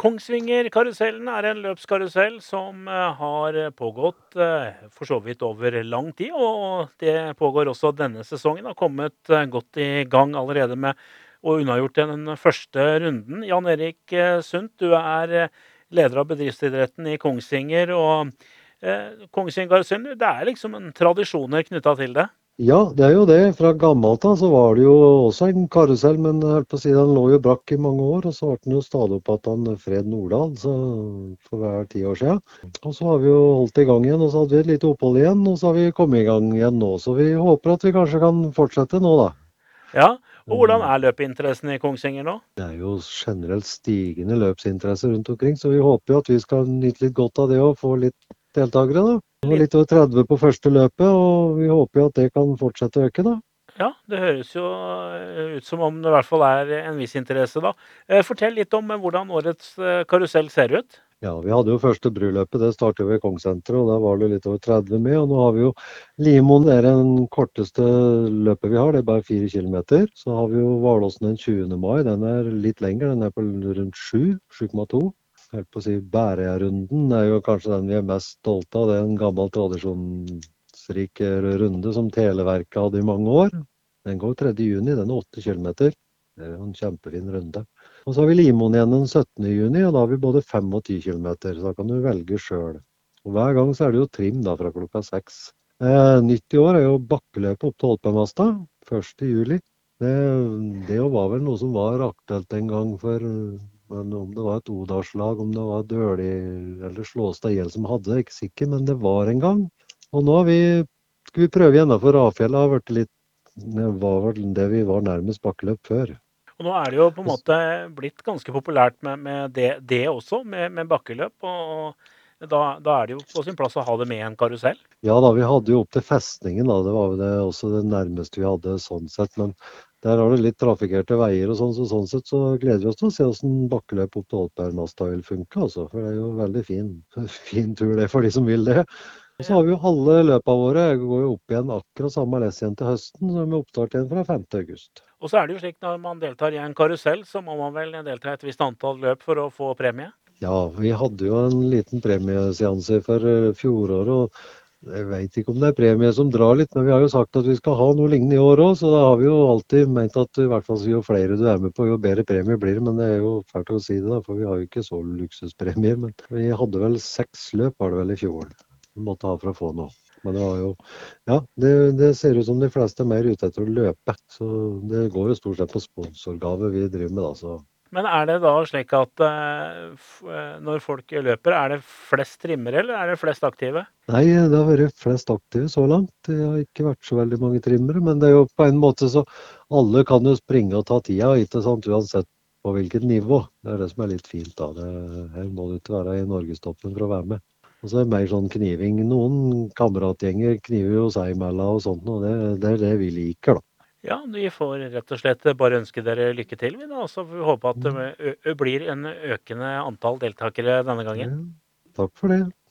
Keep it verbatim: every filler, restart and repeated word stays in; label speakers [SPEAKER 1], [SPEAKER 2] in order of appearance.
[SPEAKER 1] Kongsvinger-karusellen er en løpskarusell som eh, har pågått eh, for så vidt over lang tid, og det pågår også denne sesongen. Har kommet eh, godt i gang allerede med å unnagjort den første runden. Jan Erik eh, Sundt, du er eh, leder av bedriftsidretten i Kongsvinger, og eh, Kongsvinger-karusellen, det er liksom en tradisjoner knytta til det.
[SPEAKER 2] Ja, det er jo det. Fra gammelt av så var det jo også en karusell, men jeg holdt på å si, den lå jo brakk i mange år. Og så ble den jo stadig opp at han Fred Nordahl så for hver ti år siden. Og så har vi jo holdt i gang igjen, og så hadde vi et lite opphold igjen, og så har vi kommet i gang igjen nå. Så vi håper at vi kanskje kan fortsette nå, da.
[SPEAKER 1] Ja, og hvordan er løpeinteressen i Kongsvinger nå?
[SPEAKER 2] Det er jo generelt stigende løpsinteresse rundt omkring, så vi håper jo at vi skal nyte litt godt av det og få litt deltakere, da. Det var litt over tretti på første løpet, og vi håper jo at det kan fortsette å øke, da.
[SPEAKER 1] Ja, det høres jo eh, ut som om det i hvert fall er en viss interesse, da. Eh, Fortell litt om eh, hvordan årets eh, karusell ser ut.
[SPEAKER 2] Ja, vi hadde jo første bryløpet, det startet jo i Kongsenteret, og der var det litt over tretti med, og nå har vi jo Limoen, det er den korteste løpet vi har, det er bare fire kilometer. Så har vi jo Valåsen den tjuende mai, den er litt lengre, den er på rundt sju, sju komma to. Helt på å si Bæreia-runden er jo kanskje den vi er mest stolte av, det er en gammel tradisjonsrik runde som Televerket hadde i mange år. Den går tredje juni, den er åtte kilometer. Det er jo en kjempefin runde. Og så har vi Limoen igjen den syttende juni, og da har vi både fem og ti kilometer, så da kan du velge selv. Og hver gang så er det jo trim da fra klokka seks. Eh, nytt i år er jo bakkeløpet opp til Holtbergmasta, første juli. Det, det var vel noe som var aktuelt en gang for, men om det var et Odalslag, om det var Døli eller Slåstad Gjeld som hadde det, er ikke sikker, men det var en gang. Og nå har vi, skal vi prøve igjen da, for Rafjell har vært litt, det var vel det vi var nærmest bakkeløp før.
[SPEAKER 1] Og nå er det jo på en måte blitt ganske populært med, med det, det også, med, med bakkeløp. Og da, da er det jo på sin plass å ha det med en karusell.
[SPEAKER 2] Ja da, vi hadde jo opp til festningen da, det var jo det, også det nærmeste vi hadde sånn sett, men der har det litt trafikerte veier og sånn, så sånn sett så gleder vi oss til å se hvordan bakkeløp opp til Holtbergmasta vil funke, altså, for det er jo veldig fin, fin tur det for de som vil det. Og så har vi jo alle løpene våre, jeg går jo opp igjen akkurat samme les igjen til høsten, så er vi oppstart igjen fra femte august.
[SPEAKER 1] Og så er det jo slik når man deltar i en karusell, så må man vel delta i et visst antall løp for å få premie?
[SPEAKER 2] Ja, vi hadde jo en liten premieseanse for eh, fjoråret, og jeg vet ikke om det er premie som drar litt, men vi har jo sagt at vi skal ha noe lignende i år også, så da har vi jo alltid ment at i hvert fall jo flere du er med på, jo bedre premie blir det, men det er jo fælt å si det da, for vi har jo ikke så luksuspremier, men vi hadde vel seks løp, var det vel i fjor, vi måtte ha for å få noe. Men det var jo, ja, det, det ser ut som de fleste er mer ute etter å løpe, så det går jo stort sett på sponsorgave vi driver med da, så.
[SPEAKER 1] Men er det da slik at eh, f- eh, når folk løper, er det flest trimmere, eller er det flest aktive?
[SPEAKER 2] Nei, det har vært flest aktive så langt. Det har ikke vært så veldig mange trimmere, men det er jo på en måte så alle kan jo springe og ta tida, ikke sant, uansett på hvilket nivå. Det er det som er litt fint da. Det, her må du ikke være i norgestoppen for å være med. Og så er det mer sånn kniving. Noen kameratgjenger kniver jo seg imellom og sånt, og det, det er det vi liker da.
[SPEAKER 1] Ja, vi får rett og slett bare ønske dere lykke til, vi da. Så får vi håpe at det ø ø blir en økende antall deltakere denne gangen.
[SPEAKER 2] Ja, takk for det.